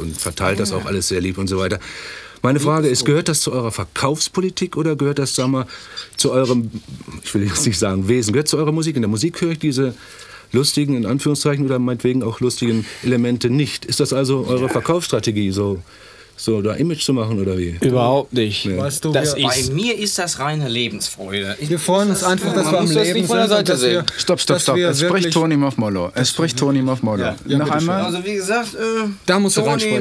und verteilt das auch alles sehr lieb und so weiter. Meine Frage ist, gehört das zu eurer Verkaufspolitik oder gehört das, sagen wir, zu eurem, ich will jetzt nicht sagen Wesen, gehört zu eurer Musik? In der Musik höre ich diese lustigen, in Anführungszeichen, oder meinetwegen auch lustigen Elemente nicht. Ist das also eure Verkaufsstrategie, so da Image zu machen oder wie? Überhaupt nicht. Nee. Weißt du, Bei mir ist das reine Lebensfreude. wir freuen uns einfach, dass wir am muss das Leben nicht von der sind. Seite Und dass wir, Stopp. dass wir Es spricht wirklich- Toni Muff-Mollo. Es spricht Toni Muff-Mollo. Ja, Noch bitte einmal. Also wie gesagt, Da musst du Toni reinsprechen.